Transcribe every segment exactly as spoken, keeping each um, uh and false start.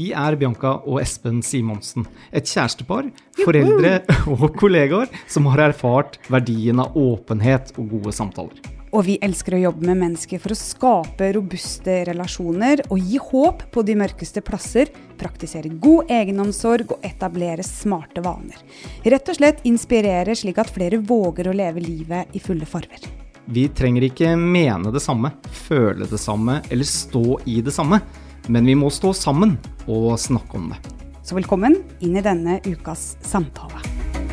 Vi er Bianca og Espen Simonsen, et kjærestepar, foreldre og kollegaer som har erfart verdien av åpenhet og gode samtaler. Og vi elsker å jobbe med mennesker for å skape robuste relasjoner og gi håp på de mørkeste plasser, praktisere god egenomsorg og etablere smarte vaner. Rett og slett inspirere slik at flere våger å leve livet i fulle farver. Vi trenger ikke mene det samme, føle det samme eller stå i det samme, men vi må stå sammen og snakke om det. Så velkommen inn i denne ukas samtale.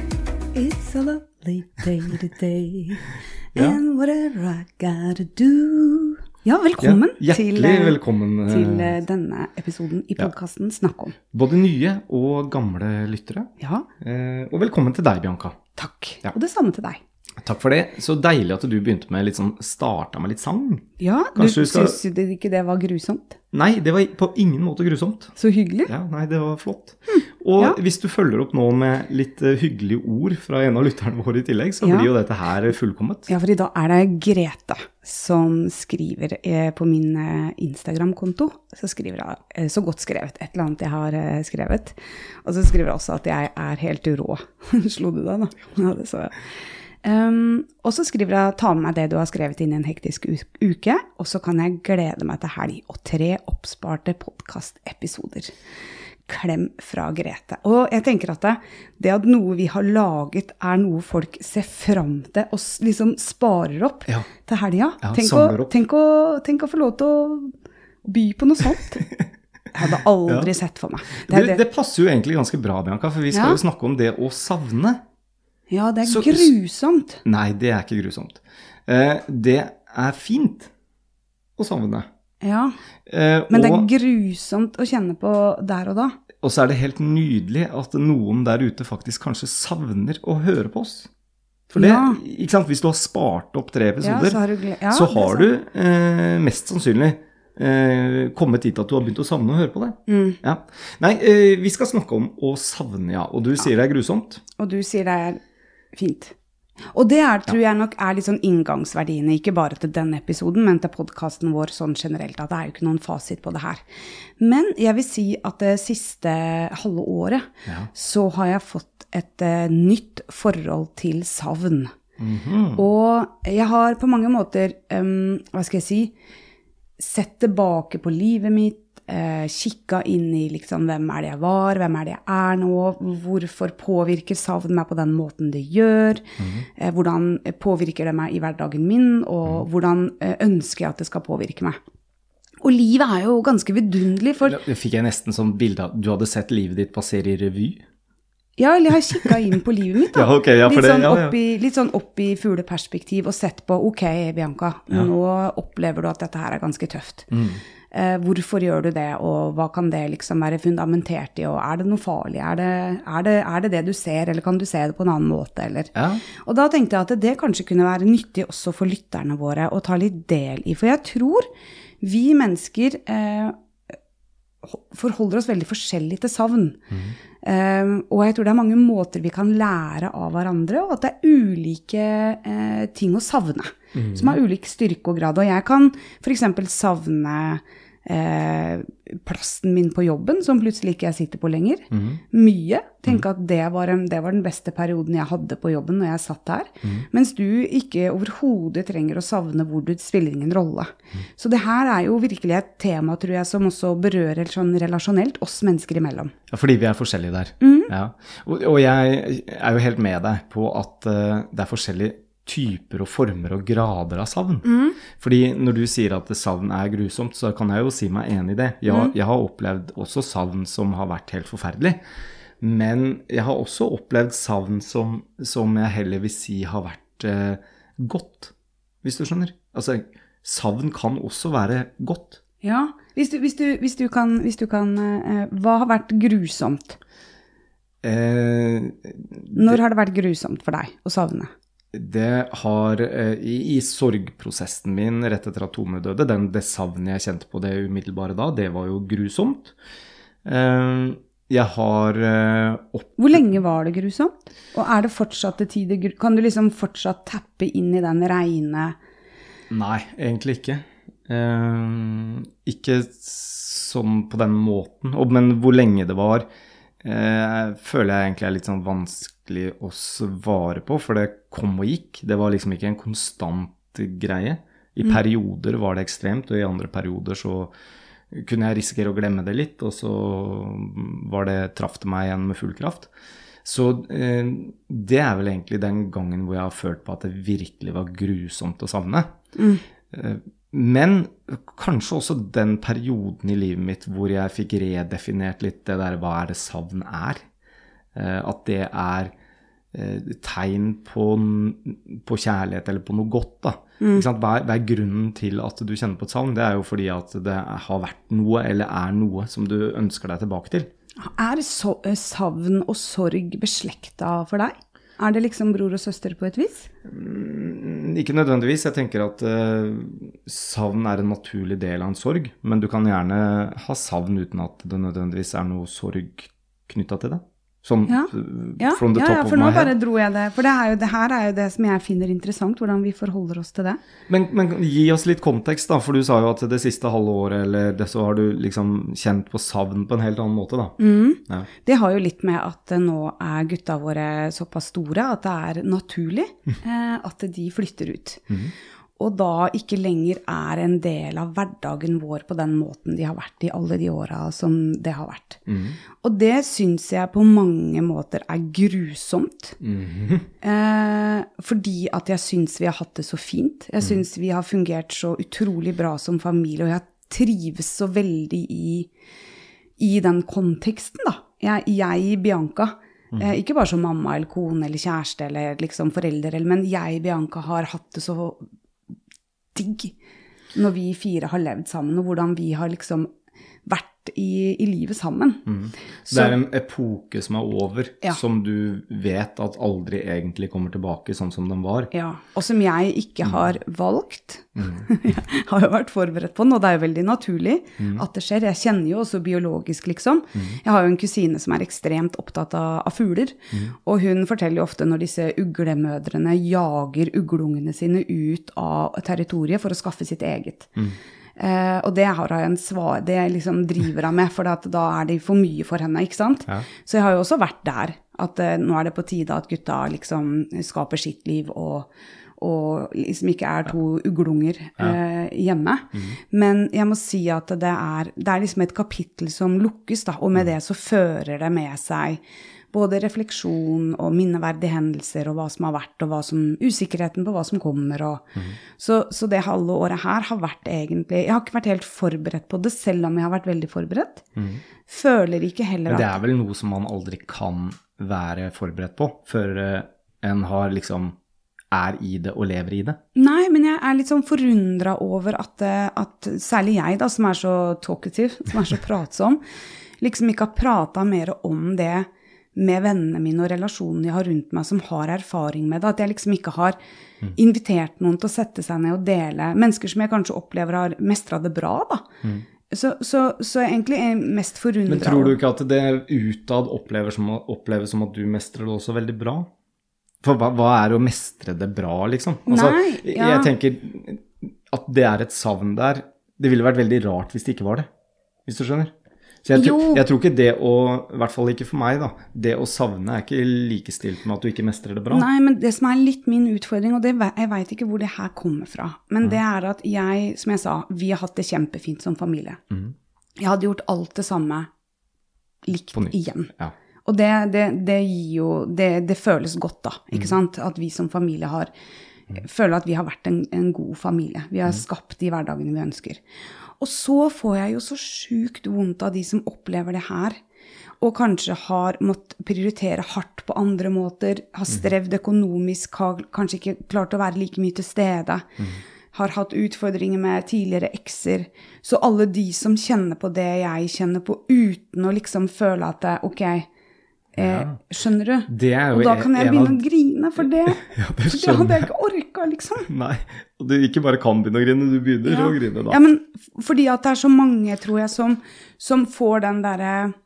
It's a lovely day today, ja. And whatever I gotta do. Ja, velkommen, ja, til, velkommen til denne episoden i podcasten ja. Snakk om. Både nye og gamle lyttere. Ja. Og velkommen til deg, Bianca. Takk, ja. Og det samme til deg. Takk for det. Så deilig at du begynte med litt sånn, startet med litt sang. Ja, Kanskje du, du skal... synes du ikke det var grusomt? Nei, det var på ingen måte grusomt. Så hyggelig. Ja, nei, det var flott. Hm, og ja. Hvis du følger opp nå med litt uh, hyggelige ord fra en av lytterne våre i tillegg, så ja. Blir jo dette her fullkommet. Ja, for i dag er det Grete som skriver eh, på min eh, Instagram-konto. Så skriver jeg, eh, så godt skrevet, et eller annet jeg har eh, skrevet. Og så skriver jeg også at jeg er helt rå. Slo du deg da? Ja, det så jeg. Um, og så skriver jeg, ta med meg det du har skrevet inn i en hektisk uke, og så kan jeg glede meg til helg og tre oppsparte podcast-episoder. Klem fra Grete. Og jeg tenker at det, det at noe vi har laget er noe folk ser frem til og liksom sparer opp ja. Til helga. Ja, tenk, å, tenk, å, tenk å få lov til å by på noe sånt. Jeg hadde aldri ja. Sett for meg. Det, det, det passer jo egentlig ganske bra, Bianca, for vi skal ja. Jo snakke om det å savne. Ja, det er så, grusomt. Nei, det er ikke grusomt. Eh, det er fint å savne. Ja, eh, men det er grusomt å kjenne på der og da. Og så er det helt nydelig at noen der ute faktisk kanskje savner å høre på oss. For det, ja. Ikke sant, hvis du har spart opp tre episoder, ja, så har du, ja, så har du eh, mest sannsynlig eh, kommet dit at du har begynt å savne å høre på det. Mm. Ja. Nei, eh, vi skal snakke om å savne, ja. Og du sier det er grusomt. Og du sier det er fint. Og det er, tror jeg nok er litt sånn inngangsverdiene, ikke bare til denne episoden, men til podcasten vår sånn generelt, at det er jo ikke noen fasit på det her. Men jeg vil si at det siste halve året, ja. Så har jeg fått et uh, nytt forhold til savn. Mm-hmm. Og jeg har på mange måter, um, hva skal jeg si, sett tilbake på livet mitt, Eh, kikka inn i liksom, hvem er det jeg var, hvem er det jeg er nå, hvorfor påvirker savn meg på den måten det gjør, mm-hmm. eh, hvordan påvirker det meg i hverdagen min, og mm. hvordan eh, ønsker jeg at det skal påvirke meg. Og livet er jo ganske vidunderlig, for... Det fikk jeg nesten sånn bilde av, du hadde sett livet ditt passere i revy? Ja, eller jeg har kikket inn på livet mitt da. Ja, okay, ja, litt, det, sånn ja, opp i, litt sånn opp i fugleperspektiv og sett på, ok, Bianca, ja. Nå opplever du at dette her er ganske tøft. Mm. Eh, hvorfor gjør du det, og hva kan det liksom være fundamentert i, og er det noe farlig? Er det, er det, er det det du ser, eller kan du se det på en annen måte? Eller? Ja. Og da tenkte jeg at det kanskje kunne være nyttig også for lytterne våre å ta litt del i, for jeg tror vi mennesker eh, forholder oss veldig forskjellig til savn. Mm. Um, og jeg tror det er mange måter vi kan lære av hverandre, og at det er ulike uh, ting å savne, mm. som har ulik styrke og grad. Og jeg kan for eksempel savne uh, plassen min på jobben, som plutselig ikke jeg sitter på lenger. Mm. Mye. Tenk at det var, en, det var den beste perioden jeg hadde på jobben når jeg satt der. Mm. Mens du ikke overhodet trenger å savne hvor du spiller ingen rolle. Mm. Så det her er jo virkelig et tema, tror jeg, som også berører sånn relasjonelt oss mennesker imellom. Ja, fordi vi er forskjellige der. Mm. Ja. Og, og jeg er jo helt med deg på at uh, det er forskjellige typer og former og grader av savn. Mm. Fordi når du sier at savn er grusomt, så kan jeg jo si meg enig i det. Jeg, mm. jeg har opplevd også savn som har vært helt forferdelig. Men jeg har også opplevd savn som, som jeg heller vil si har vært eh, godt, hvis du skjønner. Altså, savn kan også være godt. Ja, hvis du, hvis du, hvis du kan, hvis du kan eh, hva har vært grusomt? Eh, Når har det vært grusomt for deg å savne? Det har, eh, i, i sorgprosessen min rett etter at Tone døde, den, det savnet jeg kjente på det umiddelbare da, det var jo grusomt. Eh, jeg har eh, opp... Hvor lenge var det grusomt? Og er det fortsatt til tider, kan du liksom fortsatt tappe inn i den reine? Nei, egentlig ikke. Eh, ikke sånn på den måten. Og, men hvor lenge det var, eh, føler jeg egentlig er litt sånn vanskelig å svare på, for det kom og gikk. Det var liksom ikke en konstant greie. I mm. perioder var det ekstremt, og i andre perioder så kunne jeg risikere å glemme det litt, og så var det, traff det meg igjen med full kraft. Så eh, det er vel egentlig den gangen hvor jeg har følt på at det virkelig var grusomt å savne. Mm. Eh, men kanskje også den perioden i livet mitt hvor jeg fikk redefinert litt det der, hva er det savn er? Eh, at det er eh, tegn på, på kjærlighet eller på noe godt da. Mm. Ikke sant? Hva er, hva er grunnen til at du kjenner på et savn? Det er jo fordi at det har vært noe eller er noe som du ønsker deg tilbake til. Er så, savn og sorg beslekta for deg? Er det liksom bror og søster på et vis? Mm, ikke nødvendigvis. Jeg tenker at uh, savn er en naturlig del av en sorg, men du kan gjerne ha savn uten at det nødvendigvis er noe sorg knyttet til det. Sånn, ja, ja, from the ja, top ja, of for my nå head. bare dro jeg det. For det, er jo, det her er jo det som jeg finner interessant, hvordan vi forholder oss til det. Men, men gi oss litt kontekst da, for du sa jo at det siste halve året, eller det, så har du liksom kjent på savn på en helt annen måte da. Mm. Ja. Det har jo litt med at nå er gutta våre såpass store, at det er naturlig eh, at de flytter ut. Mm. Og da ikke lenger er en del av hverdagen vår på den måten de har vært i alle de årene som det har vært. Mm. Og det synes jeg på mange måter er grusomt. Mm. Eh, fordi at jeg synes vi har hatt det så fint. Jeg synes vi har fungert så utrolig bra som familie, og jeg trives så veldig i, i den konteksten da. Jeg, jeg Bianca, mm. eh, ikke bare som mamma eller kone eller kjæreste eller liksom forelder, men jeg Bianca har hatt det så digg når vi fire har levd sammen, og hvordan vi har liksom vært i, i livet sammen. Mm. Så, det er en epoke som er over, ja. Som du vet at aldri egentlig kommer tilbake sånn som den var. Ja, og som jeg ikke har mm. valgt. Mm. Jeg har jo vært forberedt på den, og det er jo veldig naturlig mm. at det skjer. Jeg kjenner jo også biologisk, liksom. Mm. Jeg har jo en kusine som er ekstremt opptatt av, av fugler, mm. og hun forteller jo ofte når disse uglemødrene jager uglungene sine ut av territoriet for å skaffe sitt eget. Mm. Uh, og det har jeg en svar, det liksom driver jeg med, for at da er det for mye for henne, ikke sant? Ja. Så jeg har jo også vært der, at uh, nå er det på tide at gutta liksom skaper sitt liv, og, og liksom ikke er to uglunger uh, ja. hjemme. Mm. Men jeg må si at det er, det er liksom et kapittel som lukkes da, og med det så fører det med seg både refleksjon og minneverdige hendelser og hva som har vært, og hva som, usikkerheten på hva som kommer. Og, mm. så, så det halve året her har vært egentlig, jeg har ikke vært helt forberedt på det, selv om jeg har vært veldig forberedt. Mm. Føler ikke heller at... Men det er vel noe som man aldri kan være forberedt på, før en har liksom er i det og lever i det? Nei, men jeg er litt sånn forundret over at, at særlig jeg da, som er så talkative, som er så pratsom, liksom ikke har pratet mer om det med vennene mine og relasjonene jeg har rundt meg som har erfaring med det, at jeg liksom ikke har mm. invitert noen til å sette seg ned og dele, mennesker som jeg kanskje opplever har mestret det bra da. Mm. Så, så, så egentlig er jeg mest forundret. Men tror du ikke at det utad opplever som, oppleves som at du mestrer det også veldig bra? For hva, hva er å mestre det bra, liksom? Altså, Nei, ja. Jeg tenker at det er et savn der. Det ville vært veldig rart hvis det ikke var det, hvis du skjønner. Så jeg, jeg tror ikke det å, i hvert fall ikke for meg da, det å savne er ikke likestilt med at du ikke mestrer det bra. Nei, men det som er litt min utfordring, og det, jeg vet ikke hvor det her kommer fra, men mm. det er at jeg, som jeg sa, vi har hatt det kjempefint som familie. Mm. Jeg hadde gjort alt det samme likt igjen. Ja. Og det, det, det gir jo, det, det føles godt da, ikke mm. sant? At vi som familie har, mm. føler at vi har vært en, en god familie. Vi har mm. skapt de hverdagene vi ønsker. Og så får jeg jo så sykt vondt av de som opplever det her, og kanskje har måttet prioritere hardt på andre måter, har strevd økonomisk, har kanskje ikke klart å være like mye til stede, mm. har hatt utfordringer med tidligere ekser. Så alle de som kjenner på det jeg kjenner på, uten å liksom føle at det, ok, eh, skjønner du? Det er jo og da kan jeg begynne av... å grine for det, ja, det for det hadde jeg ikke orket liksom. Nei, og du ikke bare kan begynne å grine, du begynner ja. å grine da. Ja, men fordi at det er så mange, tror jeg, som, som får den der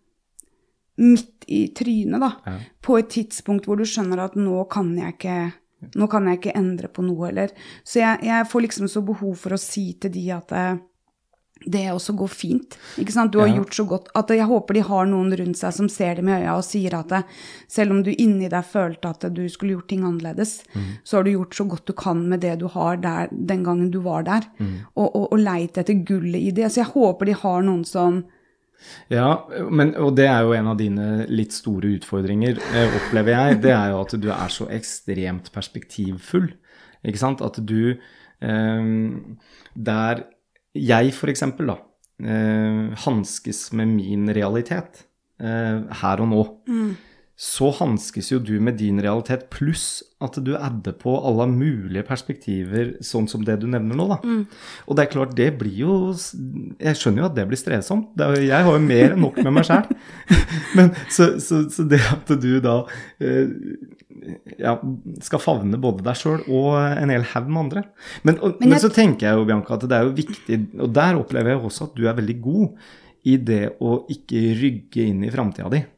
midt i trynet da, ja. På et tidspunkt hvor du skjønner at nå kan jeg ikke, nå kan jeg ikke endre på noe, eller. Så jeg, jeg får liksom så behov for å si til de at det også går fint, ikke sant? Du har ja. gjort så godt, at jeg håper de har noen rundt seg som ser dem i øya og sier at det, selv om du inni deg følte at du skulle gjort ting annerledes, mm. så har du gjort så godt du kan med det du har der, den gangen du var der, mm. og, og, og leit etter gullet i det. Så jeg håper de har noen som... Ja, men, og det er jo en av dine litt store utfordringer, eh, opplever jeg, det er jo at du er så ekstremt perspektivfull, ikke sant? At du, eh, der... Jeg for eksempel da, eh, hanskes med min realitet eh, her og nå. Mm. Så hanskes jo du med din realitet, pluss at du adder på alle mulige perspektiver, sånn som det du nevner nå da. Mm. Og det er klart, det blir jo, jeg skjønner jo at det blir strevsomt. Det er, jeg har jo mer enn nok med meg selv. Men så, så, så det at du da eh, ja, skal favne både deg selv og en hel haug med andre. Men, og, men, jeg, men så tenker jeg jo, Bianca, at det er jo viktig, og der opplever jeg også at du er veldig god i det å ikke rygge inn i fremtiden din.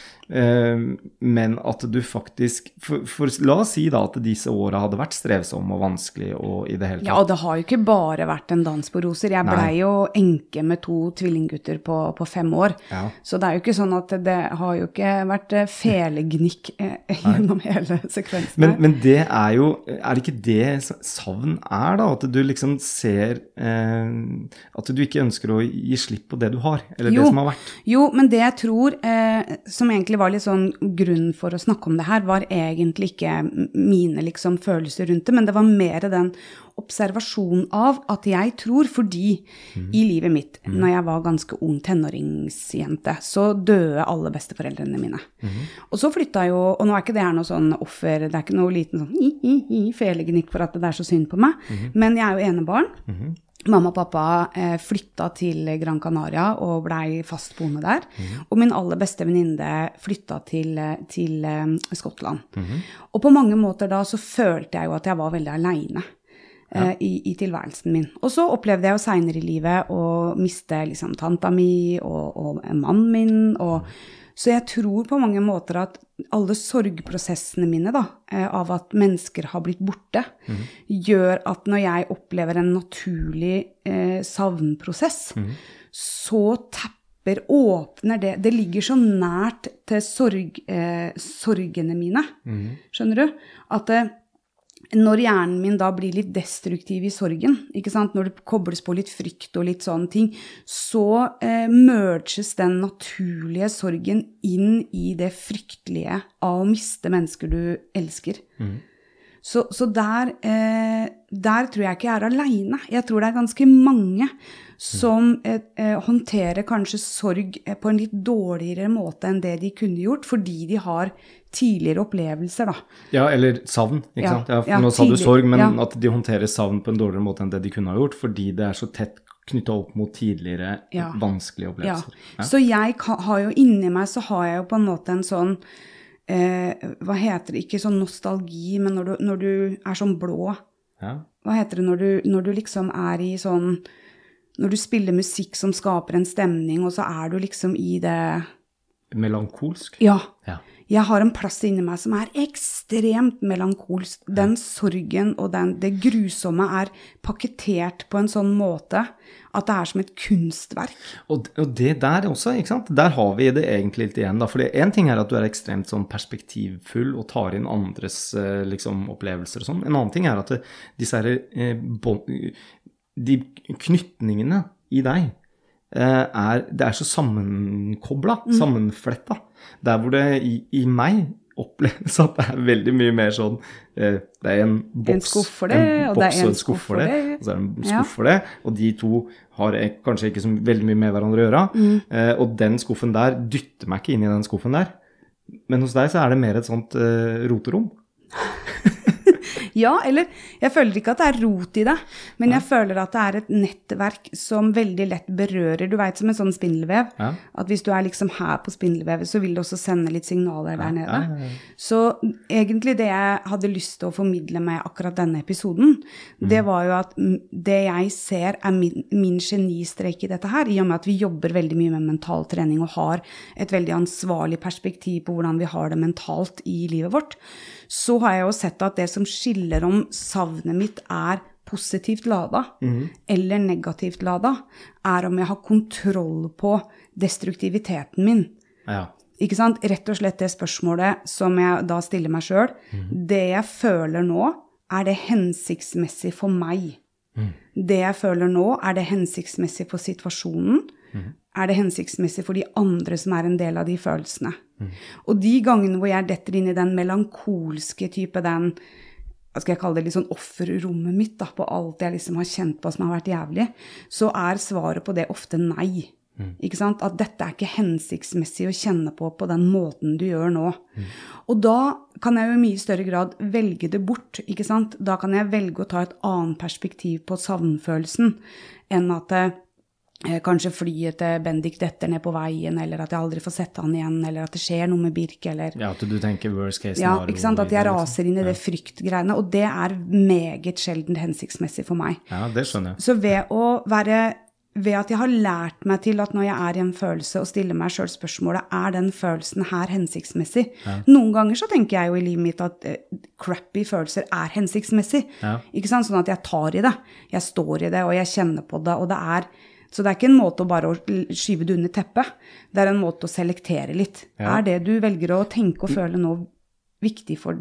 Uh, men at du faktisk for, for la oss si da at disse årene hadde vært strevsomme og vanskelig og i det hele tatt. Ja, og det har jo ikke bare vært en dans på roser. Jeg ble jo enke med to tvillinggutter på, på fem år. Ja. Så det er jo ikke sånn at det har jo ikke vært felegnikk eh, gjennom hele sekvensen. Men, men det er jo, er det ikke det savn er da? At du liksom ser eh, at du ikke ønsker å gi slipp på det du har, eller jo, det som har vært? Jo, men det jeg tror, eh, som egentlig var litt sånn grunn for å snakke om det her, var egentlig ikke mine liksom følelser rundt det, men det var mer den observasjon av at jeg tror, fordi mm. i livet mitt, mm. når jeg var ganske ung tenåringsjente, så døde alle besteforeldrene mine. Mm. Og så flyttet jo, og nå er ikke det her noe sånn offer, det er ikke noe liten sånn hi, hi, hi, felegnikk for at det er så synd på meg, mm. men jeg er jo enebarn. Mm. Mamma og pappa eh, flyttet til Gran Canaria og ble fastboende der. Mm. Og min aller beste venninne flyttet til, til eh, Skottland. Mm. Og på mange måter da så følte jeg jo at jeg var veldig alene eh, ja. i, i tilværelsen min. Og så opplevde jeg jo senere i livet å miste liksom tanta mi og, og mannen min. Og, så jeg tror på mange måter at alle sorgprosessene mine da, av at mennesker har blitt borte, mm. gjør at når jeg opplever en naturlig eh, savnprosess, mm. så tapper, åpner det, det ligger så nært til sorg, eh, sorgene mine, mm. skjønner du? At eh, når hjernen min da blir litt destruktiv i sorgen, ikke sant? Når det kobles på litt frykt og litt sånne ting, så eh, merges den naturlige sorgen inn i det fryktelige av å miste mennesker du elsker. Mm. Så, så der, eh, der tror jeg ikke jeg er alene. Jeg tror det er ganske mange som eh, eh, håndterer kanskje sorg eh, på en litt dårligere måte enn det de kunne gjort, fordi de har tidligere opplevelser da. Ja, eller savn, ikke ja, sant? Ja, ja, nå sa tidlig, du sorg, men ja. At de hånterer savn på en dårligere måte enn det de kunne ha gjort, fordi det er så tett knyttet opp mot tidligere ja. vanskelige opplevelser. Ja. Ja. Så jeg har jo inni meg, så har jeg jo på en måte en sånn, eh, hva heter det, ikke sånn nostalgi, men når du, når du er sånn blå, ja. Hva heter det når du, når du liksom er i sånn, når du spiller musikk som skaper en stemning, og så er du liksom i det... Melankolsk? Ja. Ja. Jeg har en plass inni meg som er ekstremt melankolsk. Den sorgen og den, det grusomme er pakketert på en sånn måte at det er som et kunstverk. Og, og det der også, ikke sant? Der har vi det egentlig litt igjen da. For en ting er at du er ekstremt sånn perspektivfull og tar inn andres liksom, opplevelser og sånn. En annen ting er at det, disse her, eh, bon, de knytningene i deg, Er, det er så sammenkoblet, mm. sammenflettet. Der hvor det i, i meg oppleves at det er veldig mye mer sånn, eh, det er en boks, en skuff for det, en og det er en og skuff for det, og så er det en skuff ja. For det, og de to har kanskje ikke så veldig mye med hverandre å gjøre, mm. eh, og den skuffen der dytter meg ikke inn i den skuffen der, men hos deg så er det mer et sånt eh, roterom. Ja, eller jeg føler ikke at det er rot i det, men jeg føler at det er et nettverk som veldig lett berører, du vet som en sånn spindelvev, ja. At hvis du er liksom her på spindelvevet, så vil det også sende litt signaler der nede. Ja, ja, ja. Så egentlig det jeg hadde lyst til å formidle med akkurat denne episoden, mm. det var jo at det jeg ser er min, min genistrek i dette her, i og med at vi jobber veldig mye med mental trening og har et veldig ansvarlig perspektiv på hvordan vi har det mentalt i livet vårt, så har jeg jo sett at det som skiller om savnet mitt er positivt lada Mhm. eller negativt lada, er om jeg har kontroll på destruktiviteten min. Ja. Ikke sant? Rett og slett det spørsmålet som jeg da stiller meg selv. Det jeg føler nå, er det hensiktsmessig for meg? Det jeg føler nå, er det hensiktsmessig for situasjonen? Er det hensiktsmessig for de andre som er en del av de følelsene? Og de gangene hvor jeg detter inn i den melankolske type, den, hva skal jeg kalle det, litt sånn offerrommet mitt da, på alt jeg liksom har kjent på som har vært jævlig, så er svaret på det ofte nei. Mm. Ikke sant? At dette er ikke hensiktsmessig å kjenne på på den måten du gjør nå. Mm. Og da kan jeg jo i mye større grad velge det bort, ikke sant? Da kan jeg velge å ta et annet perspektiv på savnfølelsen, enn at eh, kanskje flyet til Bendik detter ned på veien, eller at jeg aldri får sett han igjen, eller at det skjer noe med Birk, eller... Ja, at du tenker worst case ja, scenario. Ikke sant? At jeg det, raser inn i det fryktgreiene, og det er meget sjelden hensiktsmessig for meg. Ja, det skjønner jeg. Så ved å være... Ved at jeg har lært meg til at når jeg er i en følelse og stiller meg selv spørsmålet, er den følelsen her hensiktsmessig? Ja. Noen ganger så tenker jeg jo i livet mitt at uh, crappy følelser er hensiktsmessig. Ja. Ikke sant? Sånn at jeg tar i det, jeg står i det, og jeg kjenner på det, og det er... Så det er ikke en måte å bare skyve det under teppet. Det er en måte å selektere litt. Ja. Er det du velger å tenke og føle nå viktig for...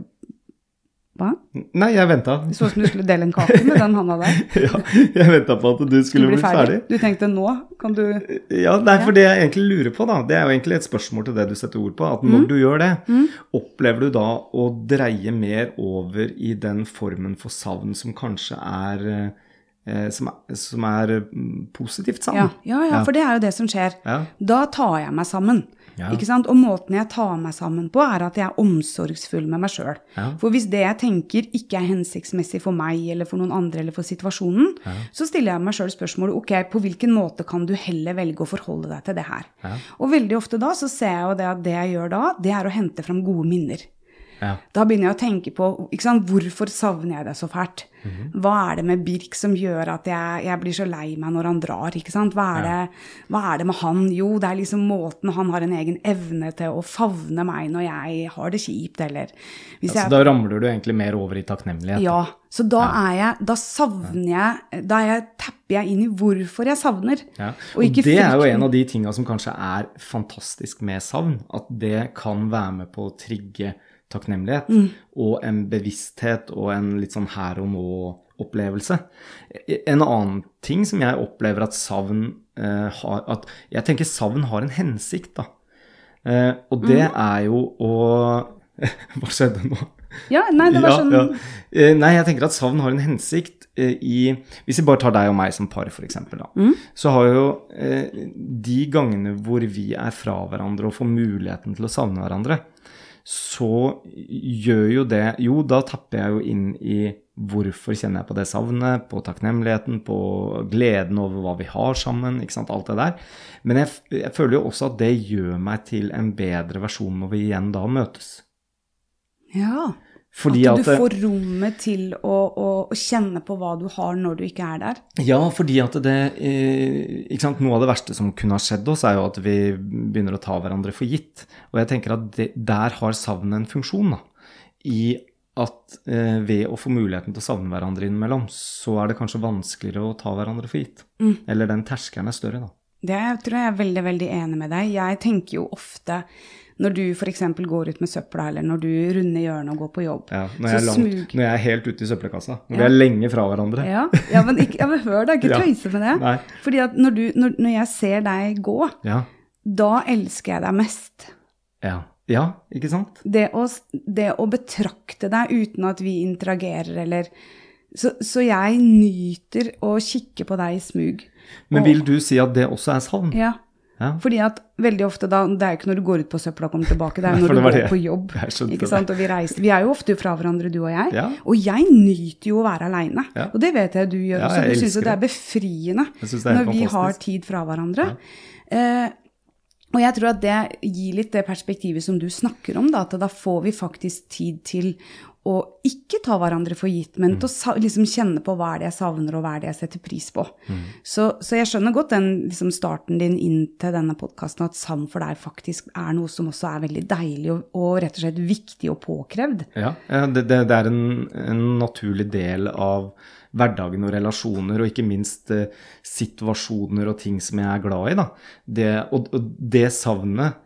Hva? Nei, jeg ventet. Det så som du skulle dele en kake med den handa der. Ja, jeg ventet på at du skulle, skulle bli, bli ferdig. ferdig. Du tenkte nå, kan du... Ja, nei, for det jeg egentlig lurer på da, det er jo egentlig et spørsmål til det du setter ord på, at når mm. du gjør det, mm. opplever du da å dreie mer over i den formen for savn som kanskje er... Eh, som, er, som er positivt savn? Ja, ja, ja, for det er jo det som skjer. Ja. Da tar jeg meg sammen. Ja. Ikke sant? Og måten jeg tar meg sammen på er at jeg er omsorgsfull med meg selv. Ja. For hvis det jeg tenker ikke er hensiktsmessig for meg eller for noen andre eller for situasjonen, ja. så stiller jeg meg selv spørsmålet, ok, på hvilken måte kan du heller velge å forholde deg til det her? Ja. Og veldig ofte da så ser jeg jo det at det jeg gjør da, det er å hente frem gode minner. Ja. Da begynner jeg å tenke på, ikke sant, hvorfor savner jeg det så fælt? Mm-hmm. Hva er det med Birk som gjør at jeg, jeg blir så lei meg når han drar, ikke sant? Hva er, ja. det, hva er det med han? Jo, det er liksom måten han har en egen evne til å favne meg når jeg har det kjipt, eller... Hvis ja, jeg, så da ramler du egentlig mer over i takknemlighet? Ja, så da ja. er jeg, da savner jeg, da er jeg, tapper jeg inn i hvorfor jeg savner. Ja. Og, og det er jo en av de tingene som kanskje er fantastisk med savn, at det kan være med på å trigge takknemlighet, mm. og en bevissthet og en litt sånn her og nå-opplevelse. En annen ting som jeg opplever at savn eh, har, at jeg tenker savn har en hensikt da. Eh, og det mm. er jo å... Hva skjedde nå? Ja, nei, det var ja, sånn... Ja. Eh, nei, jeg tenker at savn har en hensikt eh, i... Hvis jeg bare tar deg og meg som par, for eksempel, da, mm. så har jo eh, de gangene hvor vi er fra hverandre og får muligheten til å savne hverandre, så gjør jo det, jo da tapper jeg jo inn i hvorfor kjenner jeg på det savnet, på takknemligheten, på gleden over hva vi har sammen, ikke sant, alt det der. Men jeg, jeg føler jo også at det gjør meg til en bedre versjon når vi igjen da møtes. Ja, fordi at du at, får rommet til å, å, å kjenne på hva du har når du ikke er der. Ja, fordi at det, ikke sant, noe av det verste som kunne ha skjedd oss er jo at vi begynner å ta hverandre for gitt. Og jeg tenker at det, der har savnet en funksjon da, i at eh, ved å få muligheten til å savne hverandre innimellom, så er det kanskje vanskeligere å ta hverandre for gitt. Mm. Eller den terskelen er større da. Det tror jeg er veldig, veldig enig med deg. Jeg tenker jo ofte... Når du for eksempel går ut med søpla, eller når du runder hjørnet og går på jobb. Ja, når jeg, er, langt, smug... når jeg er helt ute i søppelkassa. Når ja. vi er lenge fra hverandre. Ja, ja men, ikke, ja, men hør da, ikke tøyse med det. Nei. Fordi at når, du, når, når jeg ser deg gå, ja. da elsker jeg deg mest. Ja, ja ikke sant? Det å, det å betrakte deg uten at vi interagerer, eller... Så, så jeg nyter å kikke på deg i smug. Men og... vil du si at det også er savn? Ja. Ja. Fordi at veldig ofte da, det er jo ikke når du går ut på søpla og kommer tilbake, det er jo når du går på jobb, ikke sant? Og vi reiser, vi er jo ofte fra hverandre, du og jeg, ja. og jeg nyter jo å være alene, ja. og det vet jeg du gjør ja, også, du synes jo det er befriende det er når vi har tid fra hverandre. Ja. Eh, og jeg tror at det gir litt det perspektivet som du snakker om, da, at da får vi faktisk tid til å ikke ta hverandre for gitt, men mm. til å liksom kjenne på hva er det jeg savner, og hva er det jeg setter pris på. Mm. Så, så jeg skjønner godt den liksom, starten din inn til denne podcasten, at savn for deg faktisk er noe som også er veldig deilig, og, og rett og slett viktig og påkrevd. Ja, det, det, det er en, en naturlig del av hverdagen og relasjoner, og ikke minst eh, situasjoner og ting som jeg er glad i. Da. Det, og, og det savnet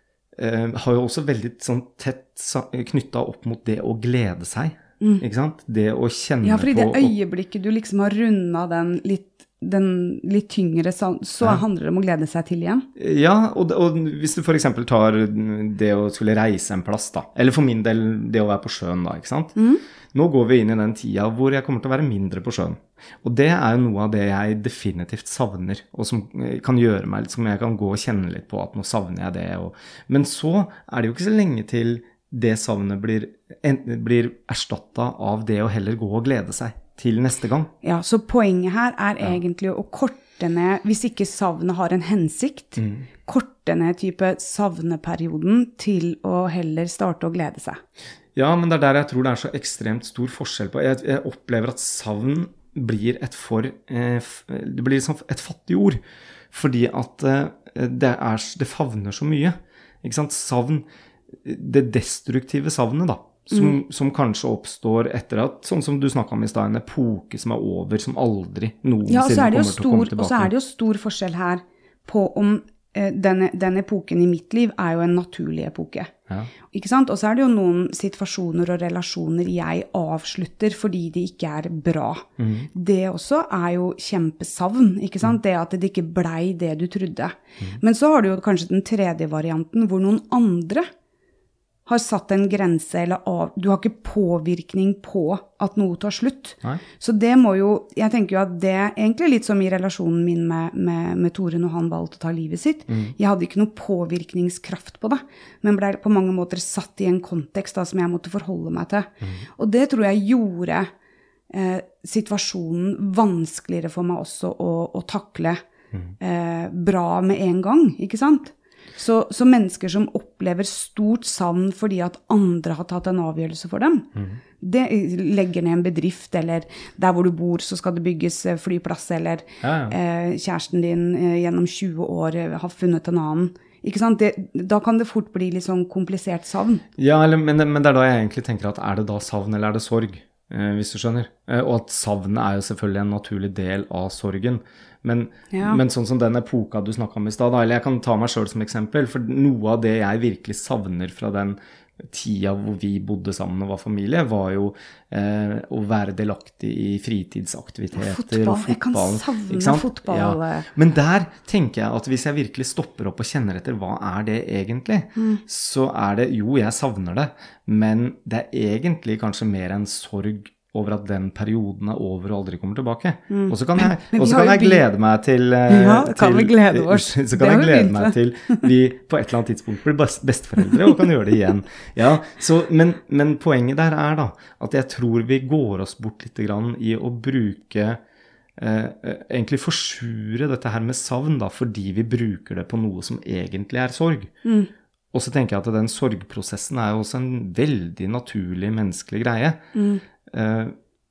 eh, har jo også veldig sånn, tett knyttet opp mot det å glede seg. Mm. Ikke sant? Det å kjenne på... Ja, for i det øyeblikket du liksom har rundet den litt, den litt tyngre, så ja. handler det om å glede seg til igjen. Ja, og, og hvis du for eksempel tar det å skulle reise en plass da, eller for min del det å være på sjøen da, ikke sant? Mm. Nå går vi inn i den tida hvor jeg kommer til å være mindre på sjøen. Og det er jo noe av det jeg definitivt savner, og som kan gjøre meg litt, som jeg kan gå og kjenne litt på, at nå savner jeg det. Og, men så er det jo ikke så lenge til det savnet blir, blir erstattet av det å heller gå og glede seg til neste gang. Ja, så poenget her er ja. egentlig å korte ned, hvis ikke savnet har en hensikt, mm. korte ned type savneperioden til å heller starte å glede seg. Ja, men det er der jeg tror det er så ekstremt stor forskjell på. Jeg, jeg opplever at savn blir et for, eh, det blir liksom et fattig ord, fordi at eh, det, er, det favner så mye. Ikke sant? Savn, det destruktive savnet da, som, mm. som kanskje oppstår etter at, sånn som du snakket om i stedet, en epoke som er over, som aldri noensinne ja, kommer til å komme tilbake. Og så er det jo stor forskjell her på om eh, denne, denne epoken i mitt liv er jo en naturlig epoke. Ja. Ikke sant? Og så er det jo noen situasjoner og relasjoner jeg avslutter fordi de ikke er bra. Mm. Det også er jo kjempesavn, ikke sant? Mm. Det at det ikke blei det du trodde. Mm. Men så har du jo kanskje den tredje varianten hvor noen andre har satt en grense, eller av, du har ikke påvirkning på at noe tar slutt. Nei. Så det må jo, jeg tenker jo at det er egentlig litt som i relasjonen min med, med, med Tore når han valgte å ta livet sitt. Mm. Jeg hadde ikke noe påvirkningskraft på det, men ble på mange måter satt i en kontekst da, som jeg måtte forholde meg til. Mm. Og det tror jeg gjorde eh, situasjonen vanskeligere for meg også å, å takle mm. eh, bra med en gang, ikke sant? Så, så mennesker som opplever stort savn fordi at andre har tatt en avgjørelse for dem, mm. det legger ned en bedrift, eller der hvor du bor så skal det bygges flyplass, eller ja, ja. Eh, kjæresten din eh, gjennom tjue år har funnet en annen. Ikke sant? Det, da kan det fort bli litt sånn komplisert savn. Ja, eller, men, men det er da jeg egentlig tenker at er det da savn eller er det sorg, eh, hvis du skjønner? Eh, og at savnet er jo selvfølgelig en naturlig del av sorgen. Men, ja. men sånn som den epoka du snakket om i sted, eller jeg kan ta meg selv som eksempel, for noe av det jeg virkelig savner fra den tida hvor vi bodde sammen og var familie, var jo eh, å være delaktig i fritidsaktiviteter fotball. og fotball. Jeg kan savne fotball. Ja. Men der tenker jeg at hvis jeg virkelig stopper opp og kjenner etter hva er det egentlig, mm. så er det, jo jeg savner det, men det er egentlig kanskje mer en sorg over at den perioden er over og aldri kommer tilbake. Mm. Og så kan jeg, også kan jeg glede meg til... Ja, kan vi glede oss. Så kan jeg glede meg til vi på et eller annet tidspunkt blir besteforeldre og kan gjøre det igjen. Ja, så, men, men poenget der er da, at jeg tror vi går oss bort litt grann i å bruke, eh, egentlig forsure dette her med savn da, fordi vi bruker det på noe som egentlig er sorg. Mm. Og så tenker jeg at den sorgprosessen er jo også en veldig naturlig menneskelig greie. Mm. Uh,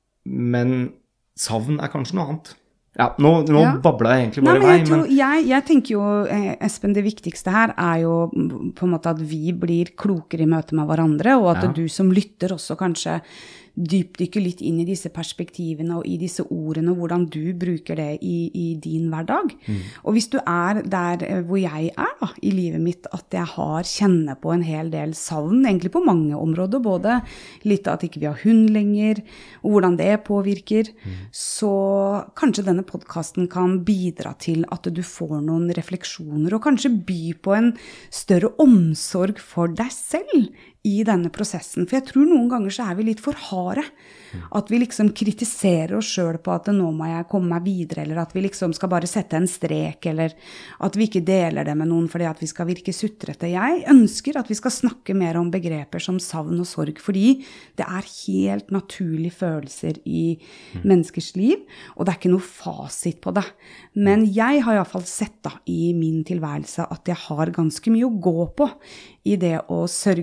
men savn er kanskje noe annet. Ja, nå, nå ja. babler jeg egentlig bare Nei, men jeg, vei. Tror, men... Jeg, jeg tenker jo, Espen, det viktigste her er jo på en måte at vi blir klokere i møte med hverandre, og at ja. du som lytter også kanskje dypdykker litt inn i disse perspektivene og i disse ordene, og hvordan du bruker det i, i din hverdag. Mm. Og hvis du er der hvor jeg er da, i livet mitt, at jeg har kjenner på en hel del savn, egentlig på mange områder, både litt at ikke vi har hund lenger, og hvordan det påvirker, mm. så kanskje denne podcasten kan bidra til at du får noen refleksjoner, og kanskje by på en større omsorg for deg selv i denne prosessen. For jeg tror noen ganger så er vi litt for harde. At vi liksom kritiserer oss selv på at nå må jeg komme meg videre, eller at vi liksom skal bare sette en strek, eller at vi ikke deler det med noen fordi at vi skal virke sutrete. Jeg ønsker at vi skal snakke mer om begreper som savn og sorg, fordi det er helt naturlige følelser i mm. menneskers liv, og det er ikke noe fasit på det. Men jeg har i hvert fall sett da, i min tilværelse at jeg har ganske mye å gå på i det å sørge for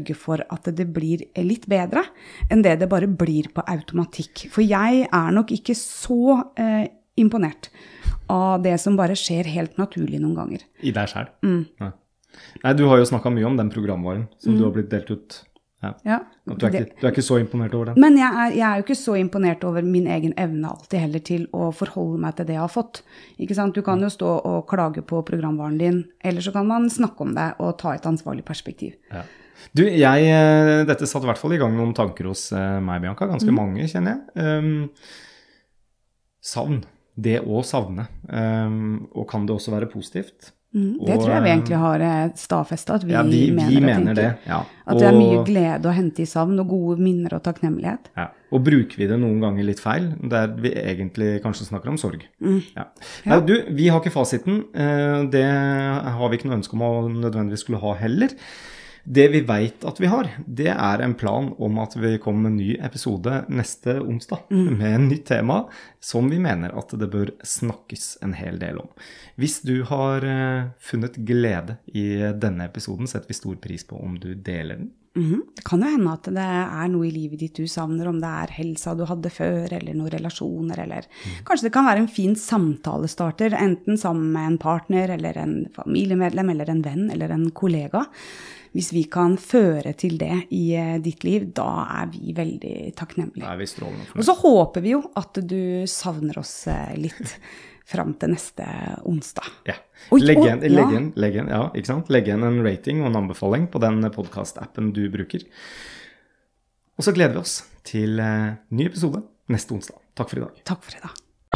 at det blir litt bedre enn det det bare blir på automatikk. For jeg er nok ikke så eh, imponert av det som bare skjer helt naturlig noen ganger. I deg selv? Mm. Nei. Nei, du har jo snakket mye om den programvaren som mm. du har blitt delt ut. Ja. Ja, du, er ikke, du er ikke så imponert over den? Men jeg er, jeg er jo ikke så imponert over min egen evne alltid heller til å forholde meg til det jeg har fått. Ikke sant? Du kan jo stå og klage på programvaren din, eller så kan man snakke om det og ta et ansvarlig perspektiv. Ja. Du, jeg, dette satt i hvert fall i gang noen tanker hos meg, Bianca, ganske mm. mange kjenner jeg. Um, savn, det å savne, um, og kan det også være positivt? Mm, det og, tror jeg vi egentlig har stadfestet, at vi, ja, vi, mener, vi mener det. Ja. At det er mye glede å hente i savn og gode minner og takknemlighet. Ja. Og bruker vi det noen ganger litt feil, der vi egentlig kanskje snakker om sorg. Mm. Ja. Nei, du, vi har ikke fasiten. Det har vi ikke noe ønske om å nødvendigvis skulle ha heller. Det vi vet at vi har, det er en plan om at vi kommer med en ny episode neste onsdag mm. med en nytt tema som vi mener at det bør snakkes en hel del om. Hvis du har uh, funnet glede i denne episoden, setter vi stor pris på om du deler den. Mm-hmm. Det kan jo hende at det er noe i livet ditt du savner, om det er helsa du hadde før, eller noen relasjoner, eller mm. kanskje det kan være en fin samtalestarter, enten sammen med en partner, eller en familiemedlem, eller en venn, eller en kollega. Hvis vi kan føre til det i ditt liv, da er vi veldig takknemlige. Da er vi strålende for det. Og så håper vi jo at du savner oss litt frem til neste onsdag. Ja. Oi, legg igjen, å, ja. legg igjen, legg igjen, ja, ikke sant? Legg igjen en rating og en anbefaling på den podcast-appen du bruker. Og så gleder vi oss til uh, ny episode neste onsdag. Takk for i dag. Takk for i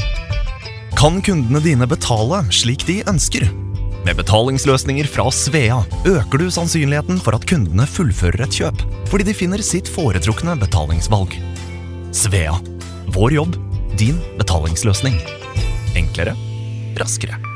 dag. Kan kundene dine betale slik de ønsker? Med betalingsløsninger fra Svea øker du sannsynligheten for at kundene fullfører et kjøp, fordi de finner sitt foretrukne betalingsvalg. Svea. Vår jobb, din betalingsløsning. Enklere, raskere.